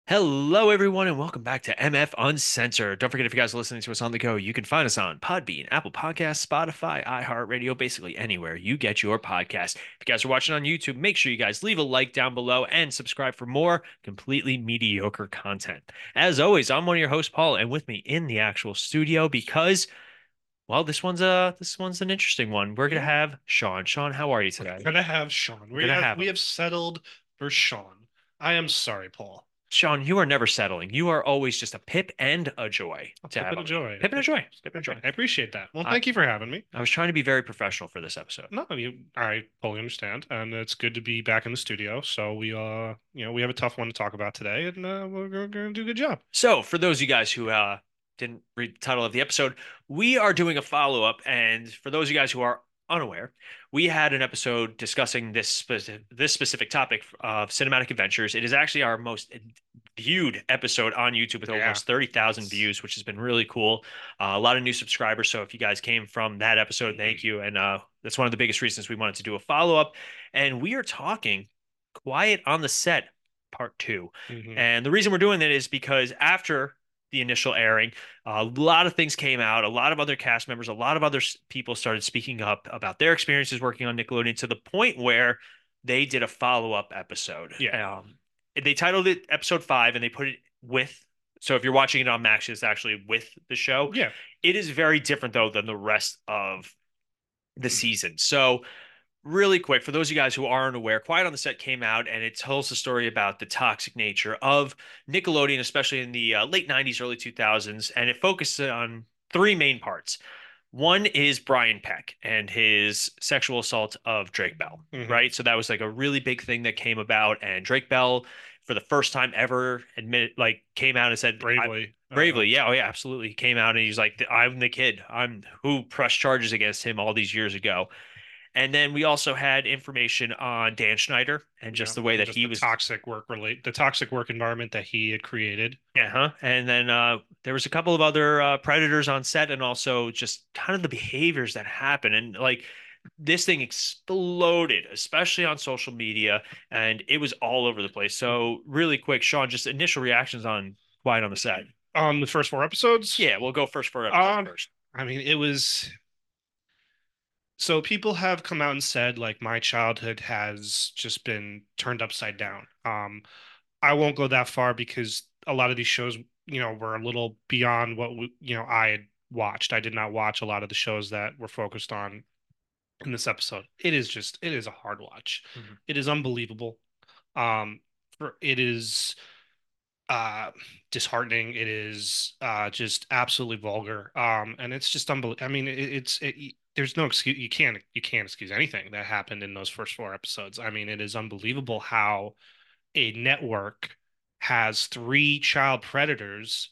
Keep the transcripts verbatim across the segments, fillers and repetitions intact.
Hello, everyone, and welcome back to M F Uncensored. Don't forget, if you guys are listening to us on the go, you can find us on Podbean, Apple Podcasts, Spotify, iHeartRadio, basically anywhere you get your podcast. If you guys are watching on YouTube, make sure you guys leave a like down below and subscribe for more completely mediocre content. As always, I'm one of your hosts, Paul, and with me in the actual studio because, well, this one's a this one's an interesting one. We're gonna Yeah, have Sean. Sean, how are you we're today? gonna have Sean. We're We gonna have have we him. have settled for Sean. I am sorry, Paul. Sean, you are never settling. You are always just a pip and a joy A to pip have and a on here. joy. A Pip and a pip. joy. Pip and a Okay, joy. I appreciate that. Well, I, thank you for having me. I was trying to be very professional for this episode. No, you, I fully understand, and it's good to be back in the studio. So we, uh, you know, we have a tough one to talk about today, and uh, we're, we're gonna do a good job. So, for those of you guys who uh, didn't read the title of the episode, we are doing a follow-up. And for those of you guys who are unaware, we had an episode discussing this specific this specific topic of cinematic adventures. It is actually our most viewed episode on YouTube with Yeah. almost thirty thousand Yes. views, which has been really cool. Uh, a lot of new subscribers. So if you guys came from that episode, thank you. And uh, that's one of the biggest reasons we wanted to do a follow-up. And we are talking Quiet on the Set Part Two. hmm And the reason we're doing that is because after the initial airing, a lot of things came out. A lot of other cast members, a lot of other people started speaking up about their experiences working on Nickelodeon to the point where they did a follow-up episode. Yeah. Um, they titled it Episode Five, and they put it with. So if you're watching it on Max, it's actually with the show. Yeah. It is very different though than the rest of the season. So really quick, for those of you guys who aren't aware, Quiet on the Set came out and it tells the story about the toxic nature of Nickelodeon, especially in the uh, late nineties, early two thousands. And it focuses on three main parts. One is Brian Peck and his sexual assault of Drake Bell, hmm right? So that was like a really big thing that came about. And Drake Bell, for the first time ever, admit like came out and said, I Bravely. Uh, bravely, yeah, oh yeah, absolutely. He came out and he's like, I'm the kid. I'm who pressed charges against him all these years ago. And then we also had information on Dan Schneider and yeah. just the way And that just he the was. toxic work relate, the toxic work environment that he had created. Uh-huh. And then uh, there was a couple of other uh, predators on set and also just kind of the behaviors that happen. And like this thing exploded, especially on social media, and it was all over the place. So really quick, Sean, just initial reactions on Quiet on the Set. Um, the first four episodes. Yeah, we'll go first for episode Um, first. I mean, it was so people have come out and said like my childhood has just been turned upside down. Um, I won't go that far because a lot of these shows, you know, were a little beyond what we, you know, I had watched. I did not watch a lot of the shows that were focused on in this episode. It is just, it is a hard watch. Mhm. It is unbelievable. Um, for it is uh disheartening. It is uh just absolutely vulgar. Um, and it's just unbelievable. I mean, it, it's it, there's no excuse. You can't you can't excuse anything that happened in those first four episodes. I mean, it is unbelievable how a network has three child predators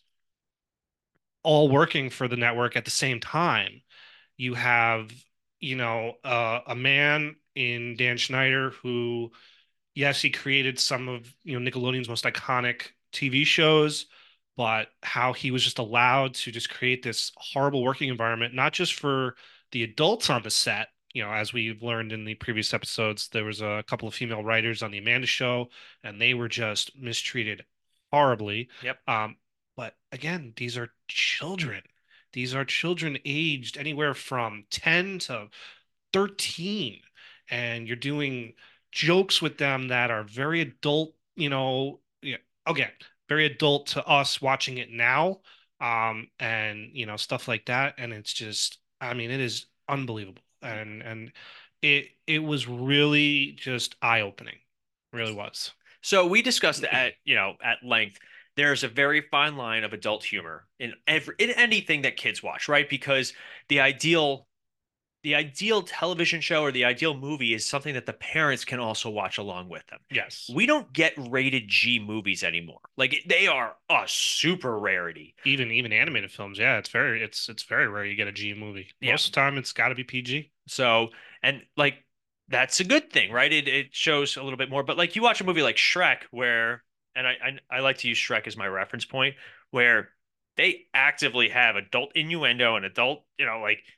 all working for the network at the same time. You have, you know, uh, a man in Dan Schneider who, yes, he created some of, you know, Nickelodeon's most iconic T V shows, but how he was just allowed to just create this horrible working environment, not just for the adults on the set. You know, as we've learned in the previous episodes, there was a couple of female writers on the Amanda Show, and they were just mistreated horribly. Yep. Um, but again, these are children. These are children aged anywhere from ten to thirteen, and you're doing jokes with them that are very adult, you know, yeah, again, very adult to us watching it now. Um, and you know, stuff like that. And it's just, I mean, it is unbelievable. And and it it was really just eye-opening. Really was. So we discussed at, you know, at length. There's a very fine line of adult humor in every in anything that kids watch, right? Because the ideal the ideal television show or the ideal movie is something that the parents can also watch along with them. Yes. We don't get rated G movies anymore. Like they are a super rarity. Even even animated films, yeah, it's very it's it's very rare you get a G movie. Yeah. Most of the time it's got to be P G. So, and like that's a good thing, right? It it shows a little bit more. But like you watch a movie like Shrek, where, and I I, I like to use Shrek as my reference point, where they actively have adult innuendo and adult, you know, like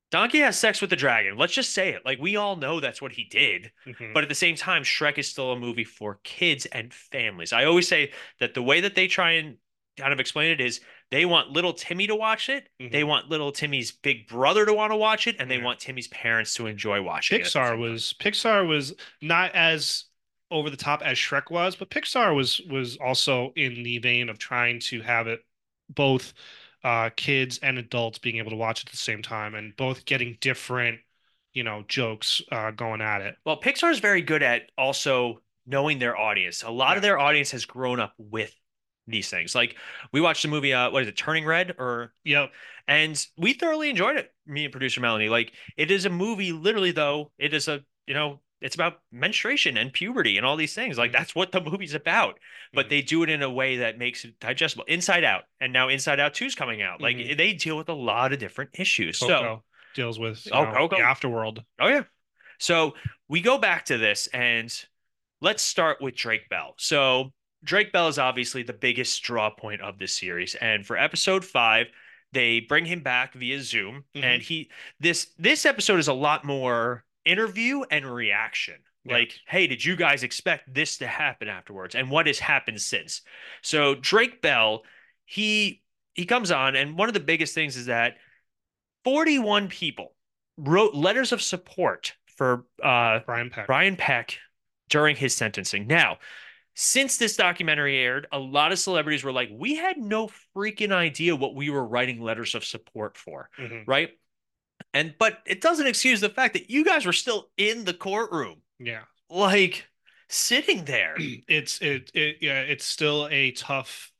Donkey has sex with the dragon. Let's just say it. Like we all know that's what he did. Hmm. But at the same time, Shrek is still a movie for kids and families. I always say that the way that they try and kind of explain it is they want little Timmy to watch it, they Hmm. want little Timmy's big brother to want to watch it, and they Yeah. want Timmy's parents to enjoy watching it at the Pixar same time. was Pixar was not as over the top as Shrek was, but Pixar was was also in the vein of trying to have it both uh kids and adults being able to watch at the same time and both getting different, you know, jokes uh going at it. Well, Pixar is very good at also knowing their audience. A lot of Yeah. their audience has grown up with these things. Like we watched the movie, uh, what is it, Turning Red, or Yep. and we thoroughly enjoyed it. Me and producer Melanie. Like it is a movie. Literally, though, it is a you know it's about menstruation and puberty and all these things. Like Hmm. that's what the movie's about. But Hmm. they do it in a way that makes it digestible. Inside Out, and now Inside Out Two is coming out. Like Hmm. they deal with a lot of different issues. So, Coco deals with, you oh, know, the Coco. afterworld. Oh yeah. So we go back to this and let's start with Drake Bell. So Drake Bell is obviously the biggest draw point of this series. And for episode five, they bring him back via Zoom. Hmm. And he this this episode is a lot more interview and reaction. Yeah. Like, hey, did you guys expect this to happen afterwards? And what has happened since? So Drake Bell, he he comes on, and one of the biggest things is that forty-one people wrote letters of support for uh, Brian Peck. Brian Peck during his sentencing. Now, since this documentary aired, a lot of celebrities were like, we had no freaking idea what we were writing letters of support for, Hmm. right? And but it doesn't excuse the fact that you guys were still in the courtroom, Yeah. like sitting there. It's it it yeah, it's still a tough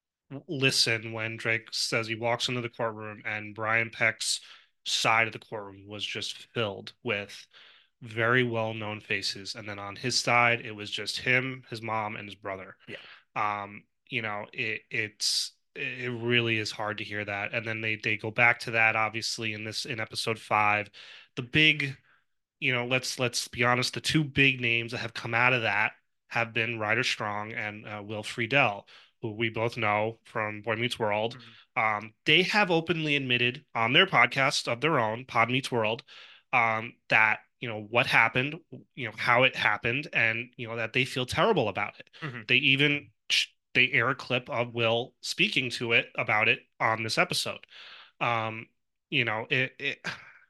listen when Drake says he walks into the courtroom and Brian Peck's side of the courtroom was just filled with very well-known faces, and then on his side it was just him, his mom, and his brother. Yeah. Um, you know, it it's it really is hard to hear that, and then they they go back to that obviously in this in episode five. The big, you know, let's let's be honest, the two big names that have come out of that have been Ryder Strong and uh, Will Friedle, who we both know from Boy Meets World. Mhm. Um, they have openly admitted on their podcast of their own, Pod Meets World, um, that you know what happened, you know how it happened, and you know that they feel terrible about it. Mhm. They even they air a clip of Will speaking to it about it on this episode. Um, you know, it, it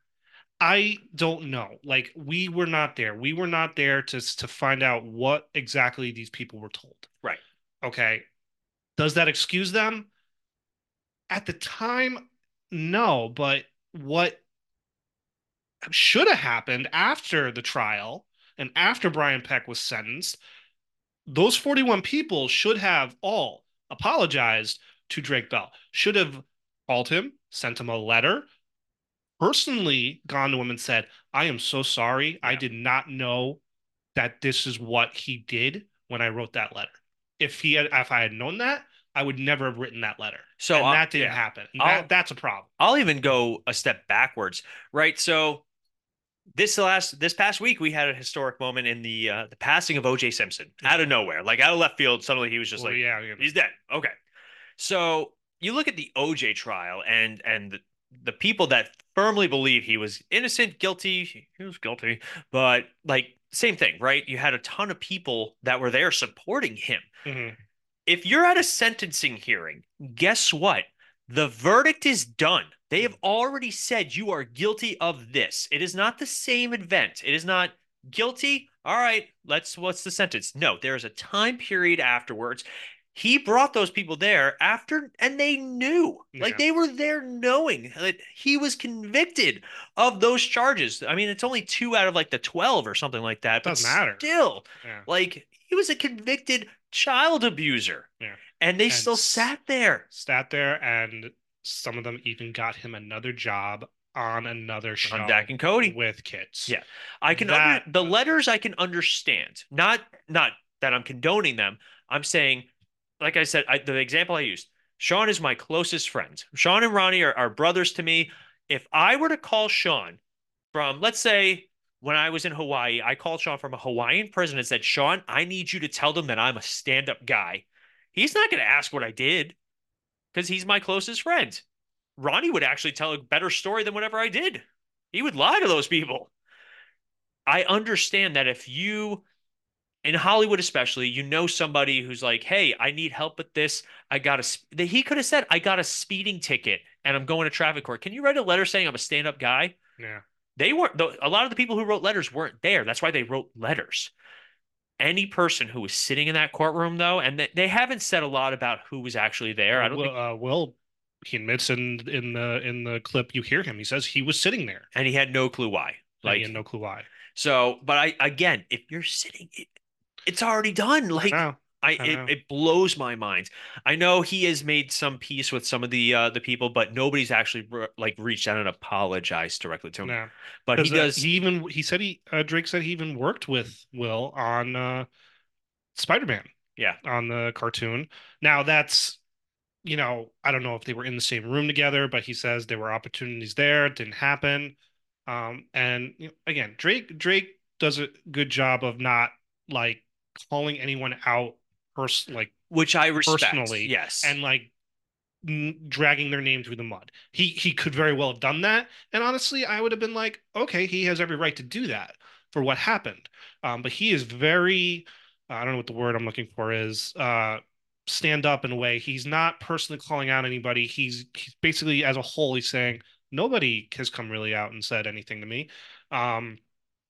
I don't know. Like we were not there. We were not there to to find out what exactly these people were told. Right. Okay. Does that excuse them? At the time, no, but what should have happened after the trial and after Brian Peck was sentenced, those forty-one people should have all apologized to Drake Bell. Should have called him, sent him a letter, personally gone to him and said, I am so sorry. I Yeah. did not know that this is what he did when I wrote that letter. If he had, if I had known that, I would never have written that letter. So, And uh, that didn't yeah, happen. And that I'll that's a problem. I'll even go a step backwards, right? So this last this past week we had a historic moment in the uh, the passing of O J Simpson out Yeah. of nowhere, like out of left field. Suddenly he was just Well, like, yeah, you know. he's dead. Okay, so you look at the O J trial and and the, the people that firmly believe he was innocent, guilty, he was guilty, but like same thing, right? You had a ton of people that were there supporting him. Mhm. If you're at a sentencing hearing, guess what? The verdict is done. They have already said you are guilty of this. It is not the same event. It is not guilty. All right, let's what's the sentence? No, there is a time period afterwards. He brought those people there after, and they knew, like Yeah. they were there knowing that he was convicted of those charges. I mean, it's only two out of like the twelve or something like that, but Doesn't matter. still, Yeah. like he was a convicted child abuser, Yeah. and they And still s- sat there sat there, and some of them even got him another job on another on Dak show and Cody. with kids. Yeah, I can under That the letters I can understand. Not not that I'm condoning them. I'm saying, like I said, I, the example I used, Sean is my closest friend. Sean and Ronnie are, are brothers to me. If I were to call Sean from, let's say, when I was in Hawaii, I called Sean from a Hawaiian prison and said, Sean, I need you to tell them that I'm a stand-up guy. He's not going to ask what I did because he's my closest friend. Ronnie would actually tell a better story than whatever I did. He would lie to those people. I understand that if you, in Hollywood especially, you know somebody who's like, "Hey, I need help with this. I got a," sp-" that he could have said, "I got a speeding ticket and I'm going to traffic court. Can you write a letter saying I'm a stand-up guy?" Yeah. They weren't. A lot of the people who wrote letters weren't there. That's why they wrote letters. Any person who was sitting in that courtroom, though, and they, they haven't said a lot about who was actually there. I Well, don't think, Will, uh, Will, he admits in in the in the clip you hear him. He says he was sitting there and he had no clue why. and he Like, had no clue why. so, but I, again, if you're sitting, it, it's already done. I Like, know. I, I it, know. it blows my mind. I know he has made some peace with some of the uh, the people, but nobody's actually re like reached out and apologized directly to him. No. But he Because uh, does, he even he said he uh, Drake said he even worked with Will on uh, Spider-Man yeah. on the cartoon. Now that's you know I don't know if they were in the same room together, but he says there were opportunities there. It didn't happen. Um, and you know, again, Drake Drake does a good job of not like calling anyone out pers like Which I respect. personally Yes. and like dragging their name through the mud. He he could very well have done that, and honestly, I would have been like, okay, he has every right to do that for what happened. Um, but he is very, uh, I don't know what the word I'm looking for is, uh, stand up in a way. He's not personally calling out anybody. He's he's basically as a whole, he's saying nobody has come really out and said anything to me. Um,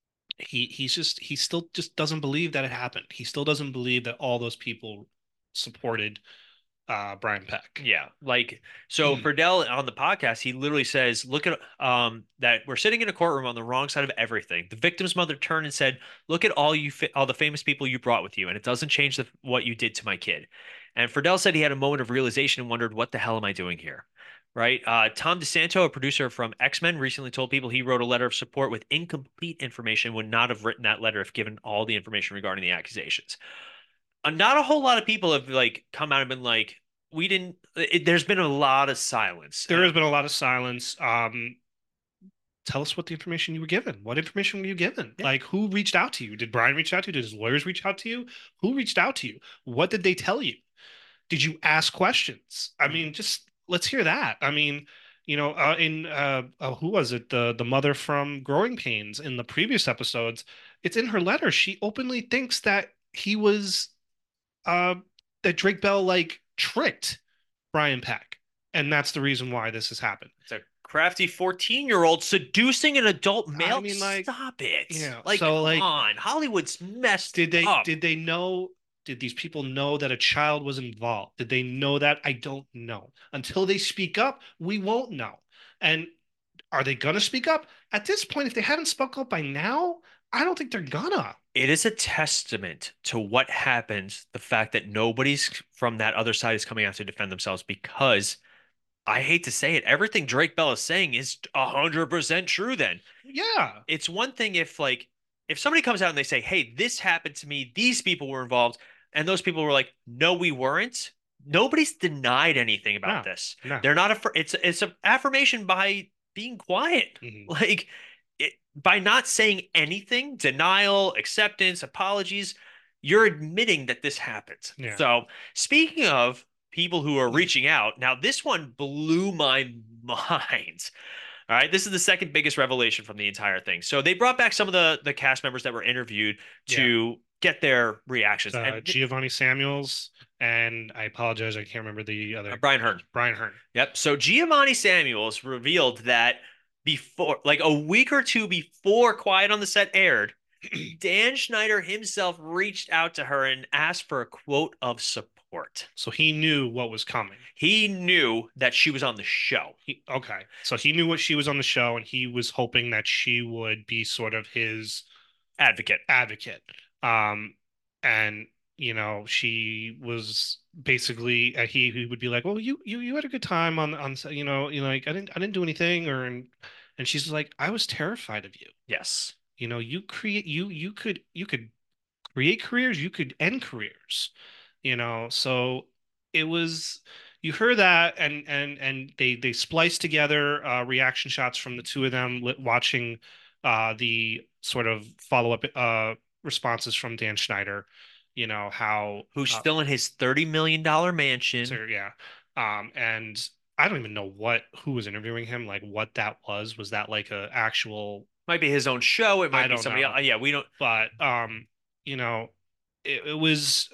he he's just he still just doesn't believe that it happened. He still doesn't believe that all those people supported uh Brian Peck. Yeah, like so Friedel on the podcast, he literally says, "Look at um that we're sitting in a courtroom on the wrong side of everything." The victim's mother turned and said, "Look at all you fa all the famous people you brought with you, and it doesn't change the, what you did to my kid." And Friedel said he had a moment of realization and wondered, "What the hell am I doing here?" Right? Uh, Tom DeSanto, a producer from X-Men, recently told people he wrote a letter of support with incomplete information, would not have written that letter if given all the information regarding the accusations. Uh, not a whole lot of people have like come out and been like, we didn't. It, there's been a lot of silence, There and has been a lot of silence. Um, tell us what the information you were given. What information were you given? yeah, Like, who reached out to you? Did Brian reach out to you? Did his lawyers reach out to you? Who reached out to you? What did they tell you? Did you ask questions? I mhm. mean, just let's hear that. I mean, you know, uh, in uh, uh, who was it? The the mother from Growing Pains in the previous episodes. It's in her letter. She openly thinks that he was uh, that Drake Bell like tricked Brian Peck, and that's the reason why this has happened. It's a crafty fourteen year old seducing an adult I male. mean, like, Stop you it! know, Like, so come like, on, Hollywood's messed did they up. did they know? Did these people know that a child was involved? Did they know that? I don't know. Until they speak up, we won't know. And are they gonna speak up? At this point, if they haven't spoke up by now, I don't think they're gonna. It is a testament to what happens, the fact that nobody's from that other side is coming out to defend themselves because I hate to say it, everything Drake Bell is saying is one hundred percent true then. Yeah, It's one thing if like if somebody comes out and they say, "Hey, this happened to me. These people were involved," and those people were like, "No, we weren't." Nobody's denied anything about no, this. no. They're not a. It's it's an affirmation by being quiet. Mhm. Like it, by not saying anything, denial, acceptance, apologies, you're admitting that this happened. Yeah. So speaking of people who are reaching out, now this one blew my mind. All right, this is the second biggest revelation from the entire thing. So they brought back some of the the cast members that were interviewed Yeah. to get their reactions. uh, And Giovanni Samuels, and I apologize, I can't remember the uh, other Brian Hearn. actors. Brian Hearn. Yep. So Giovanni Samuels revealed that before, like a week or two before Quiet on the Set aired, Dan Schneider himself reached out to her and asked for a quote of support. So he knew what was coming. He knew that she was on the show. He, okay. So he knew what she was on the show, and he was hoping that she would be sort of his Advocate. advocate. Um, and you know, she was basically uh, he he would be like, "Well, you you you had a good time on on you know you know like I didn't I didn't do anything," or and and she's like, "I was terrified of you. Yes. You know, you create you you could you could create careers, you could end careers, you know." So it was you heard that and and and they they spliced together uh reaction shots from the two of them li- watching uh the sort of follow-up uh responses from Dan Schneider, you know, how Who's uh still in his thirty million dollar so mansion. yeah. Um and I don't even know what who was interviewing him, like what that was. Was that like a actual? Might be his own show. It I might be don't somebody else. know, Yeah, we don't. but um, you know, it, it was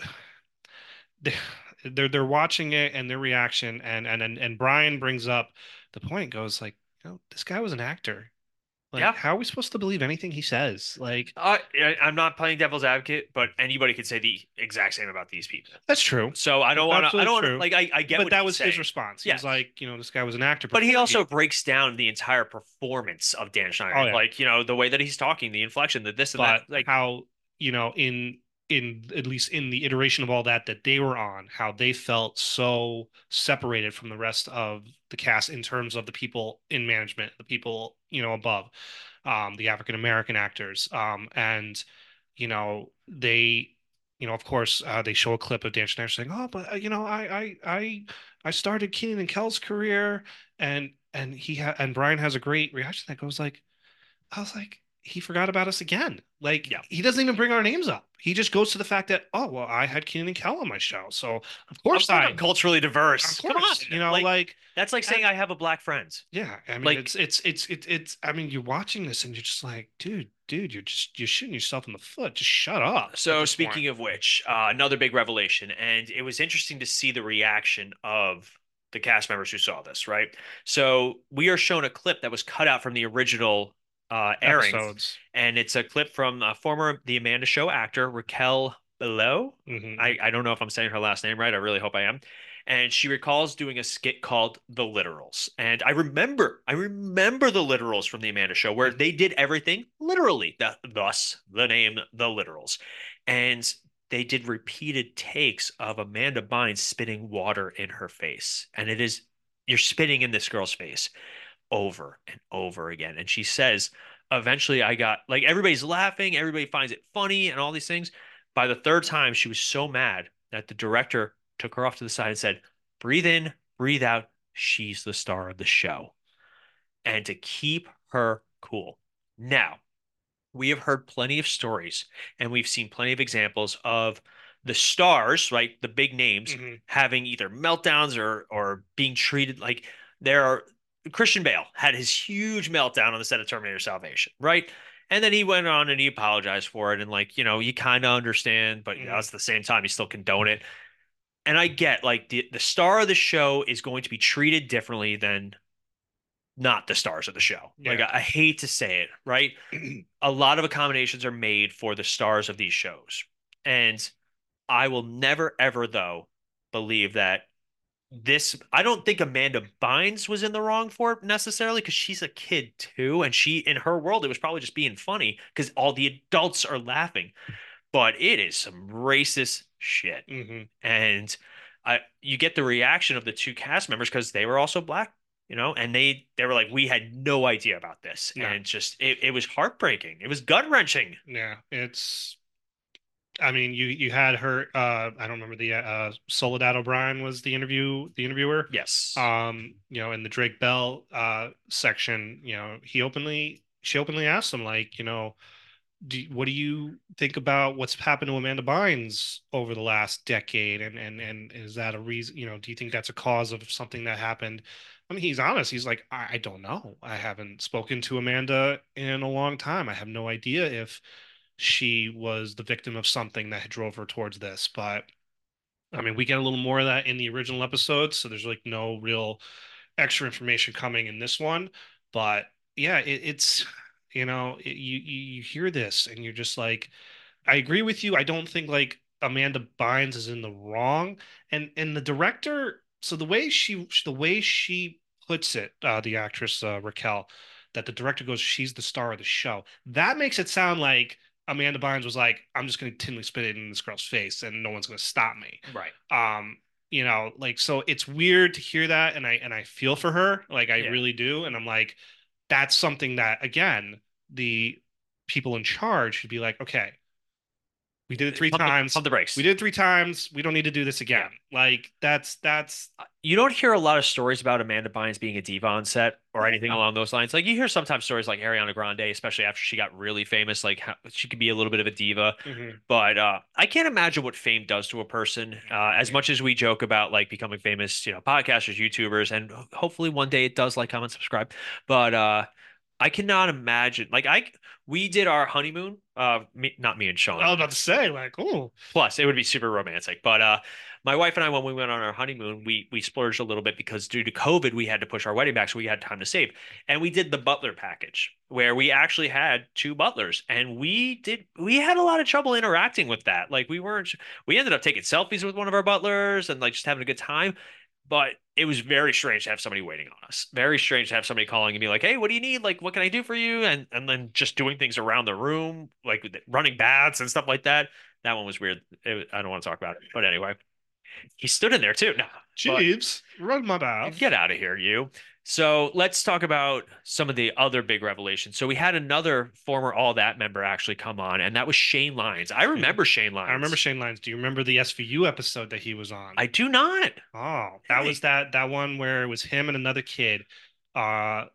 they're they're watching it and their reaction, and and and and Brian brings up the point, goes like, you know, this guy was an actor. Like, Yeah. how are we supposed to believe anything he says? Like, Uh, I, I'm not playing devil's advocate, but anybody could say the exact same about these people. that's true. So I don't That's want to. I absolutely don't want to. true. Like, I, I get But what that he's was his saying. response. He was Yes, like, you know, this guy was an actor but he before he. also breaks down the entire performance of Dan Oh Schneider. yeah. Like, you know, the way that he's talking, the inflection, the this and that. But Like, how, you know, in in at least in the iteration of all that that they were on, how they felt so separated from the rest of the cast in terms of the people in management, the people, you know, above, um, the African American actors, um, and you know, they, you know, of course, uh, they show a clip of Dan Schneider saying, "Oh, but uh, you know, I, I, I, I started Keenan and Kel's career," and and he ha and Brian has a great reaction that goes like, I was like, he forgot about us again. Like, yeah. he doesn't even bring our names up. He just goes to the fact that, oh, well, I had Keenan and Kel on my show, so of Of course course, I'm I, culturally of diverse. Come on, course, you know, like like, that's like saying and I have a black friend. yeah, I mean, Like, it's it's it's it's it's. I mean, you're watching this and you're just like, dude, dude, you're just you're shooting yourself in the foot. Just shut up at so this point. speaking of which, uh, another big revelation, and it was interesting to see the reaction of the cast members who saw this, right? So we are shown a clip that was cut out from the original uh, airings, Episodes. and it's a clip from uh, former The Amanda Show actor Raquel Below. Hmm. I, I don't know if I'm saying her last name right. I really hope I am. And she recalls doing a skit called The Literals. And I remember, I remember The Literals from The Amanda Show, where they did everything literally, that, thus the name The Literals. And they did repeated takes of Amanda Bynes spitting water in her face. And it is, you're spitting in this girl's face over and over again. And she says, eventually I got like everybody's laughing, everybody finds it funny and all these things. By the third time, she was so mad that the director took her off to the side and said, breathe in, breathe out. She's the star of the show. And to keep her cool. Now, we have heard plenty of stories and we've seen plenty of examples of the stars, right? The big names Hmm. having either meltdowns or or being treated like there are Christian Bale had his huge meltdown on the set of Terminator Salvation, right? And then he went on and he apologized for it. And like, you know, you kind of understand, but you know, Hmm. at the same time, you still condone it. And I get like the the star of the show is going to be treated differently than not the stars of the show. Like Yeah. I, I hate to say it, right? A lot of accommodations are made for the stars of these shows. And I will never, ever, though, believe that this, I don't think Amanda Bynes was in the wrong for it necessarily because she's a kid too. And she, in her world, it was probably just being funny because all the adults are laughing. But it is some racist shit. Hmm. And I, you get the reaction of the two cast members because they were also black, you know, and they they were like, we had no idea about this, Yeah. and just it, it was heartbreaking. It was gut wrenching. Yeah. It's I mean, you you had her. Uh, I don't remember the uh, Soledad O'Brien was the interview the interviewer. Yes, Um, you know, in the Drake Bell uh section, you know, he openly she openly asked him like, you know, do what do you think about what's happened to Amanda Bynes over the last decade, and and and is that a reason? You know, do you think that's a cause of something that happened? I mean, he's honest. He's like, I, I don't know. I haven't spoken to Amanda in a long time. I have no idea if she was the victim of something that drove her towards this. But I mean, we get a little more of that in the original episode, so there's like no real extra information coming in this one. But yeah, it, it's you know, it, you you hear this and you're just like, I agree with you. I don't think like Amanda Bynes is in the wrong, and and the director. So the way she the way she puts it, uh, the actress uh, Raquel, that the director goes, she's the star of the show. That makes it sound like Amanda Bynes was like, I'm just going to continually spit it in this girl's face, and no one's going to stop me. right. Um, you know, like so it's weird to hear that, and I and I feel for her, like I Yeah. really do, and I'm like, that's something that again the people in charge should be like, okay, We did it three Pump the times. pump the brakes. We did it three times. We don't need to do this Yeah. again. Like that's that's You don't hear a lot of stories about Amanda Bynes being a diva on set or anything no. along those lines. Like you hear sometimes stories like Ariana Grande, especially after she got really famous, like how she could be a little bit of a diva. Mhm. But uh, I can't imagine what fame does to a person. Uh, as much as we joke about like becoming famous, you know, podcasters, YouTubers, and hopefully one day it does like, comment, subscribe. But uh, I cannot imagine. Like I, we did our honeymoon. Uh, me, not me and I Sean. was about to say, like, oh, Plus, it would be super romantic. But uh, my wife and I, when we went on our honeymoon, we we splurged a little bit because due to COVID, we had to push our wedding back, so we had time to save. And we did the butler package, where we actually had two butlers, and we did we had a lot of trouble interacting with that. Like we weren't, we ended up taking selfies with one of our butlers and like just having a good time. But it was very strange to have somebody waiting on us. Very strange to have somebody calling and be like, "Hey, what do you need? Like, what can I do for you?" And and then just doing things around the room, like running baths and stuff like that. That one was weird. It, I don't want to talk about it. But anyway, he stood in there too. No, but Jeeves, run my bath. get out of here, you. So let's talk about some of the other big revelations. So we had another former All That member actually come on, and that was Shane Lyons. I Mhm. remember Shane I remember Lyons. Shane Lyons. Do you remember the S V U episode that he was on? I do not. Oh, Hit that was me. that that one where it was him and another kid uh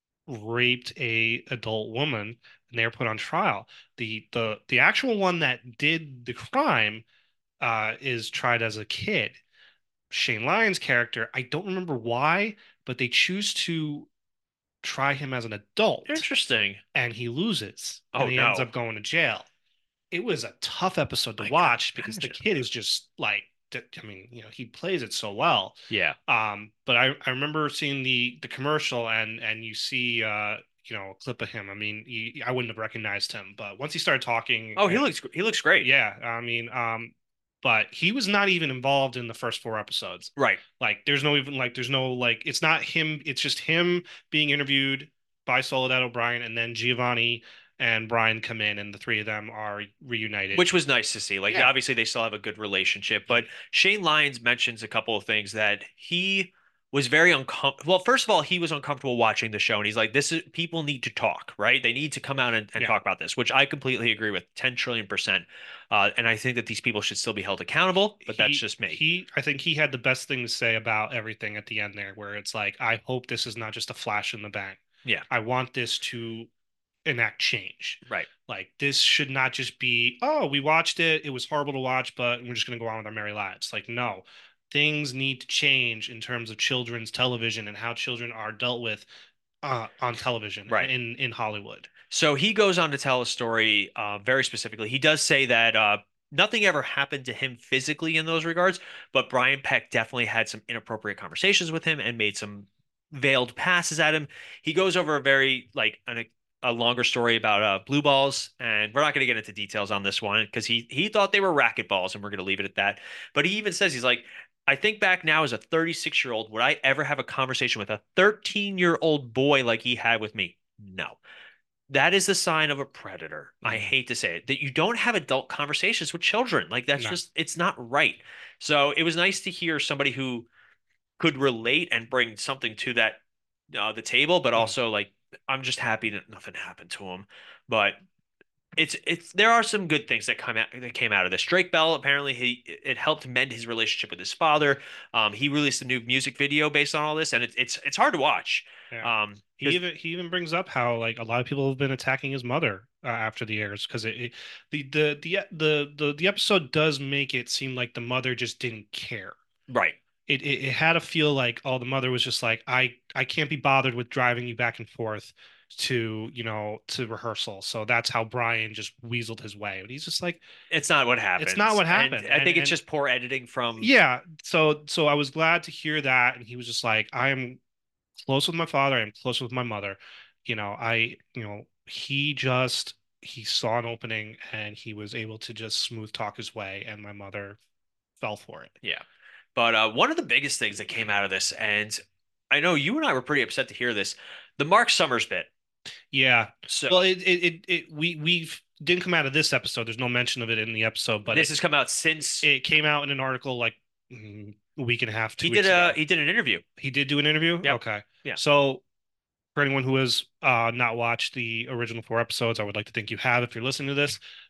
raped a adult woman and they were put on trial. The the the actual one that did the crime uh is tried as a kid. Shane Lyons' character, I don't remember why, but they choose to try him as an adult Interesting. and he loses and Oh he ends no. up going to jail. It was a tough episode to I could watch because the imagine. kid is just like, I mean, you know, he plays it so well. Yeah. Um, but I, I remember seeing the the commercial and and you see uh you know a clip of him. I mean, he, I wouldn't have recognized him, but once he started talking, Oh, he uh, looks he looks great. yeah, I mean, um, but he was not even involved in the first four episodes. Right. Like, there's no even like, there's no like, it's not him. It's just him being interviewed by Soledad O'Brien, and then Giovanni and Brian come in, and the three of them are reunited. Which was nice to see. Like Yeah, obviously they still have a good relationship, but Shane Lyons mentions a couple of things that he was very uncomfortable. Well, first of all, he was uncomfortable watching the show, and he's like, "This is people need to talk, right? They need to come out and, and yeah. talk about this," which I completely agree with, ten trillion percent. Uh, and I think that these people should still be held accountable, but that's He just me. he. I think he had the best thing to say about everything at the end there, where it's like, I hope this is not just a flash in the bank. Yeah, I want this to enact change. right. Like this should not just be, oh, we watched it, it was horrible to watch, but we're just going to go on with our merry lives. Like, no, things need to change in terms of children's television and how children are dealt with uh, on television Right. in in Hollywood. So he goes on to tell a story uh, very specifically. He does say that uh, nothing ever happened to him physically in those regards, but Brian Peck definitely had some inappropriate conversations with him and made some veiled passes at him. He goes over a very like an, a longer story about uh, blue balls, and we're not going to get into details on this one because he he thought they were racket balls, and we're going to leave it at that. But he even says he's like, I think back now as a thirty-six year old, would I ever have a conversation with a thirteen year old boy like he had with me? No. That is the sign of a predator. I Mhm. hate to say it, that you don't have adult conversations with children. Like that's No. just, it's not right. So it was nice to hear somebody who could relate and bring something to that uh, the table, but Mhm. also like I'm just happy that nothing happened to him. But it's it's there are some good things that come out that came out of this. Drake Bell apparently he it helped mend his relationship with his father. Um, he released a new music video based on all this, and it's it's it's hard to watch. Yeah. Um, He because even he even brings up how like a lot of people have been attacking his mother uh, after the airs because it, it the, the the the the the episode does make it seem like the mother just didn't care. right. It, it it had to feel like, oh, the mother was just like, I I can't be bothered with driving you back and forth to, you know, to rehearsal. So that's how Brian just weaseled his way. But he's just like, It's not what it's not happens. what And happened. I And think it's and just poor editing from yeah, so so I was glad to hear that. And he was just like, I am close with my father, I am close with my mother. You know, I, you know, he just he saw an opening and he was able to just smooth talk his way, and my mother fell for it. yeah. But uh, one of the biggest things that came out of this, and I know you and I were pretty upset to hear this, the Mark Summers bit. Yeah. So Well, it it it, it we we've didn't come out of this episode. There's no mention of it in the episode, but this it has come out since it came out in an article like mm, a week and a half, he two did weeks a ago. he did an interview. He did do an interview. Yep. Okay. Yeah. So for anyone who has uh, not watched the original four episodes, I would like to think you have if you're listening to this.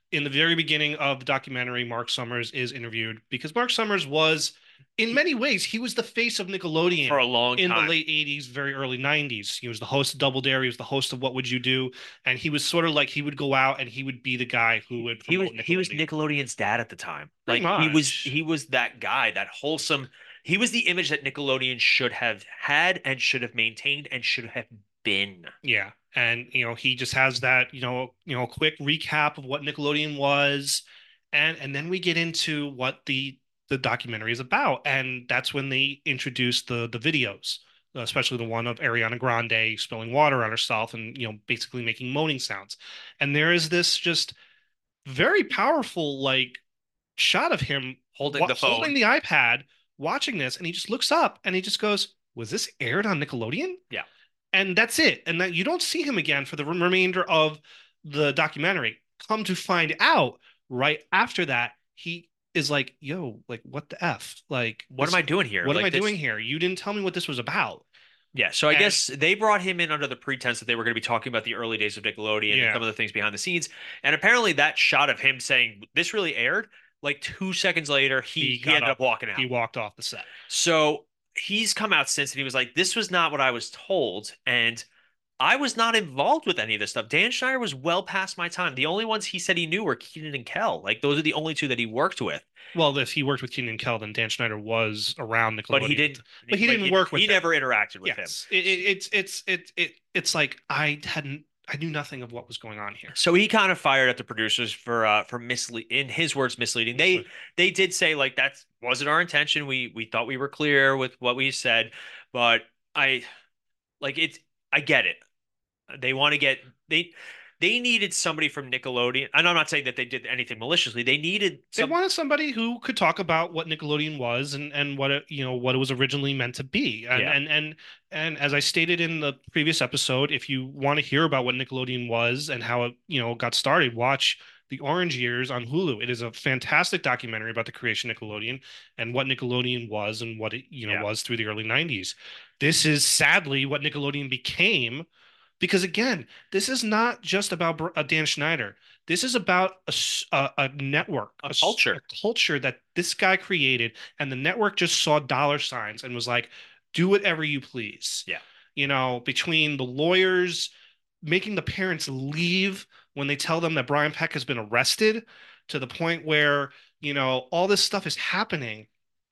in the very beginning of the documentary, Mark Summers is interviewed because Mark Summers was, in many ways, he was the face of For Nickelodeon a long in the time. late eighties, very early nineties. He was the host of Double Dare. He was the host of What Would You Do? And he was sort of like he would go out and he would be the guy who would He was promote he was Nickelodeon. Nickelodeon's dad at the time. Pretty Like he was much. he was that guy, that wholesome. He was the image that Nickelodeon should have had and should have maintained and should have been. Yeah. And you know, he just has that, you know, you know, quick recap of what Nickelodeon was. And and then we get into what the the documentary is about. And that's when they introduce the the videos, especially the one of Ariana Grande spilling water on herself and, you know, basically making moaning sounds. And there is this just very powerful like shot of him Holding wa- the holding phone. the iPad, watching this, and he just looks up and he just goes, "Was this aired on Nickelodeon?" Yeah. And that's it. And that you don't see him again for the remainder of the documentary. Come to find out, right after that, he is like, "Yo, like, what the f? Like, What am this, I doing here? what am I Like doing this. here? You didn't tell me what this was about." Yeah, so I And guess they brought him in under the pretense that they were going to be talking about the early days of Nickelodeon and yeah, some of the things behind the scenes. And apparently that shot of him saying this really aired, like two seconds later, he he he got ended up up, walking he out. walked off the set. So he's come out since and he was like, this was not what I was told. And I was not involved with any of this stuff. Dan Schneider was well past my time. The only ones he said he knew were Keenan and Kel. Like those are the only two that he worked with. Well, if he worked with Keenan and Kel, then Dan Schneider was around But he Nickelodeon, didn't but he but didn't he work with he them. never interacted with him. Yes, it, it, it's it's it, it it's like I hadn't I knew nothing of what was going on here. So he kind of fired at the producers for uh for misle in his words misleading. They they did say like that wasn't our intention. We we thought we were clear with what we said, but I like it's I get it. They want to get they they needed somebody from Nickelodeon. And I'm not saying that they did anything maliciously. They needed They some wanted somebody who could talk about what Nickelodeon was and and what it, you know, what it was originally meant to be. And yeah, and and and as I stated in the previous episode, if you want to hear about what Nickelodeon was and how it, you know, got started, watch The Orange Years on Hulu. It is a fantastic documentary about the creation of Nickelodeon and what Nickelodeon was and what it, you know, yeah. was through the early nineties. This is sadly what Nickelodeon became because again, this is not just about uh, Dan Schneider. This is about a, a, a network, A a, culture. a culture that this guy created, and the network just saw dollar signs and was like, "Do whatever you please." Yeah. You know, between the lawyers making the parents leave when they tell them that Brian Peck has been arrested, to the point where you know all this stuff is happening,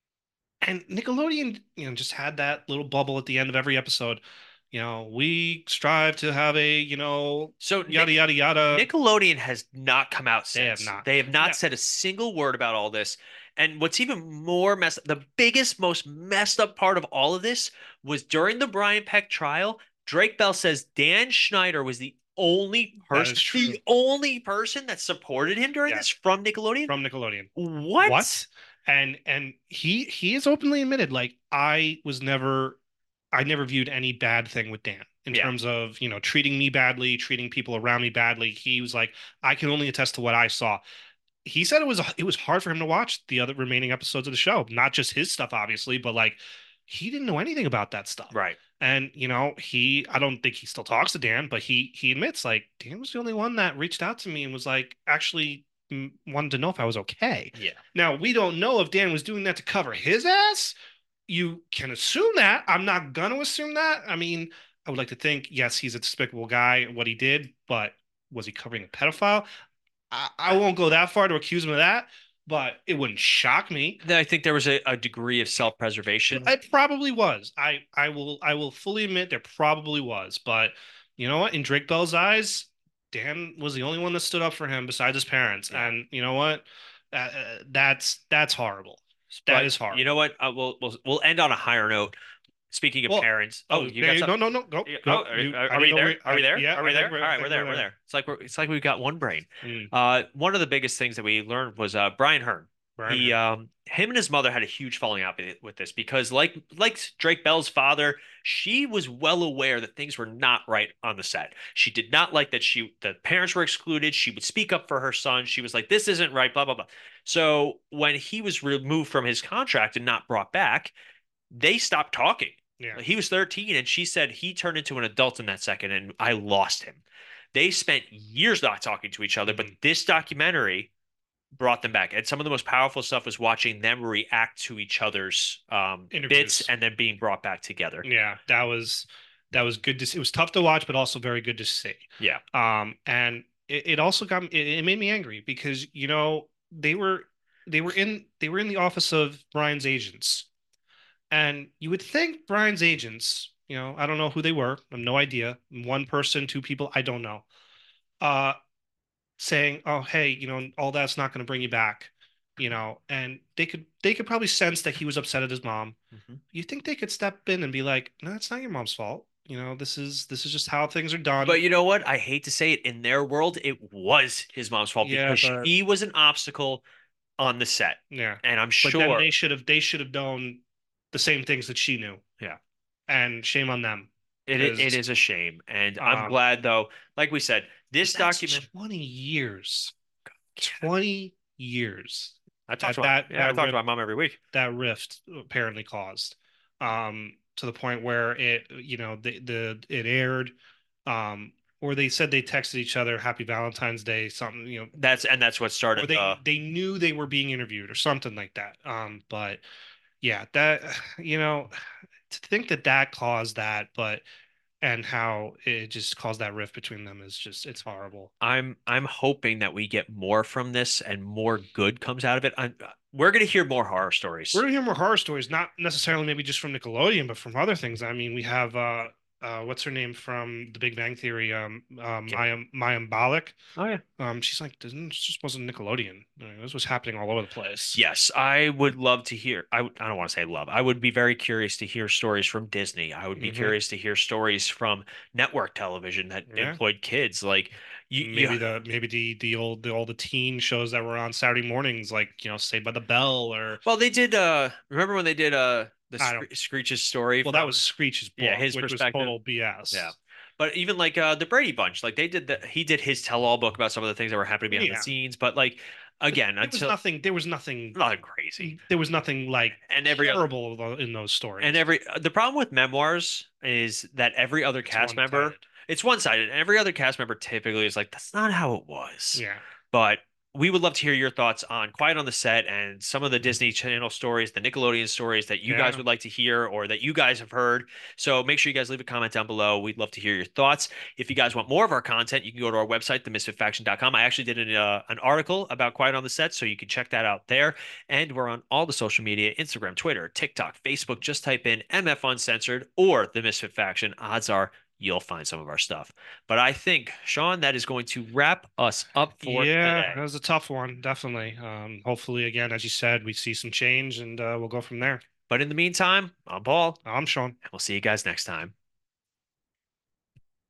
and Nickelodeon, you know, just had that little bubble at the end of every episode. You know, we strive to have a, you know, So yada Nick yada yada. Nickelodeon has not come out They have since. not. They have Yeah, not said a single word about all this. And what's even more messed up, the biggest, most messed up part of all of this was during the Brian Peck trial, Drake Bell says Dan Schneider was the only that person, is true. the only person that supported him during Yeah, this from Nickelodeon. from Nickelodeon. What? What? And and he he has openly admitted like I was never I never viewed any bad thing with Dan in Yeah, terms of, you know, treating me badly, treating people around me badly. He was like, I can only attest to what I saw. He said it was it was hard for him to watch the other remaining episodes of the show, not just his stuff, obviously, but like he didn't know anything about that stuff. right. And you know, he I don't think he still talks to Dan, but he he admits like Dan was the only one that reached out to me and was like actually mm, wanted to know if I was okay. Yeah. Now, we don't know if Dan was doing that to cover his ass. You can assume that. I'm not gonna assume that. I mean, I would like to think, yes, he's a despicable guy, what he did, but was he covering a pedophile? I, I won't go that far to accuse him of that, but it wouldn't shock me. Then I think there was a, a degree of self-preservation. It probably was. I I will I will fully admit there probably was, but you know what? In Drake Bell's eyes, Dan was the only one that stood up for him besides his parents, Yeah. and you know what? Uh, uh, that's that's horrible. That But is you horrible. know what? Uh, we'll we'll we'll end on a higher note. Speaking of Well, parents, oh, oh, you got there, no, something? no, no, go, Yeah, go. oh, are, You, are- I are didn't we know there? where, Are we I, there? yeah, Are I we there? think All we're, right, I we're think there. we're We're there. there. It's like we're it's like we've got one brain. Mm, Uh, one of the biggest things that we learned was uh Brian Hearn. Brian He Hearn. um him and his mother had a huge falling out with with this because like like Drake Bell's father, she was well aware that things were not right on the set. She did not like that she the parents were excluded. She would speak up for her son. She was like, "This isn't right." Blah blah blah. So when he was removed from his contract and not brought back, they stopped talking. Yeah. He was thirteen and she said he turned into an adult in that second and I lost him. They spent years not talking to each other, but Mhm. this documentary brought them back. And some of the most powerful stuff was watching them react to each other's um, bits Interviews. and then being brought back together. Yeah, that was that was good to see. It was tough to watch, but also very good to see. Yeah. Um, and it, it also got me, it, it made me angry because you know they were they were in they were in the office of Brian's agents, and you would think Brian's agents, you know, I don't know who they were, I have no idea, one person, two people, I don't know, uh, saying, "Oh, hey, you know, all that's not going to bring you back," you know, and they could they could probably sense that he was upset at his mom. Mhm. You think they could step in and be like, "No, it's not your mom's fault. You know, this is this is just how things are done." But you know what? I hate to say it. In their world, it was his mom's fault Yeah, because but she was an obstacle on the set. yeah, And I'm but then sure, they should have they should have known the same things that she knew, yeah, and shame on them it it because is a shame. And I'm um, glad though, like we said, but this that's document, twenty years, yeah, twenty years I talk that to my that yeah, I that talk to rift my mom every week. that rift apparently caused, um, to the point where it, you know, the the it aired, um, or they said they texted each other Happy Valentine's Day, something, you know, That's and that's what or started they the they knew they were being interviewed or something like that. Um, but yeah, that you know, to think that that caused that, but and how it just caused that rift between them is just it's horrible. I'm I'm hoping that we get more from this and more good comes out of it. I'm, we're gonna hear more horror We're stories. gonna hear more horror stories, not necessarily maybe just from Nickelodeon, but from other things. I mean, we have uh, uh, what's her name from The Big Bang Theory? Um, um, Yeah. Mayim Mayim Bialik. Oh yeah. Um, she's like, "Doesn't this just wasn't Nickelodeon? I mean, this was happening all over the place." Yes, I would love to hear. I, would- I don't want to say love. I would be very curious to hear stories from Disney. I would be Hmm. curious to hear stories from network television that Yeah, employed kids. Like you, you maybe the maybe the the old the all the teen shows that were on Saturday mornings, like you know, Saved by the Bell, or well, they did uh remember when they did uh the I don't. Scre Screech's story Well, that was from Screech's yeah, book, his which was perspective. total Yeah. B S. But even like uh the Brady Bunch, like they did the he did his tell-all book about some of the things that were happening behind the Yeah, scenes, but like but again, there was until nothing. There was nothing. nothing crazy. There was nothing like And every other terrible in those and stories. every the problem with memoirs is that every other It's cast member, one-sided. it's one-sided, and every other cast member typically is like, that's not how it was. Yeah. But we would love to hear your thoughts on Quiet on the Set and some of the Disney Channel stories, the Nickelodeon stories that you guys Yeah. would like to hear or that you guys have heard. So make sure you guys leave a comment down below. We'd love to hear your thoughts. If you guys want more of our content, you can go to our website, the misfit faction dot com. I actually did an, uh, an article about Quiet on the Set, so you can check that out there. And we're on all the social media, Instagram, Twitter, TikTok, Facebook. Just type in M F Uncensored or the Misfit Faction. Odds are you'll find some of our stuff. But I think, Sean, that is going to wrap us up for Yeah, that today. was a tough one, definitely. Um, hopefully, again, as you said, we see some change and uh, we'll go from there. But in the meantime, I'm Paul, I'm Sean. and we'll see you guys next time.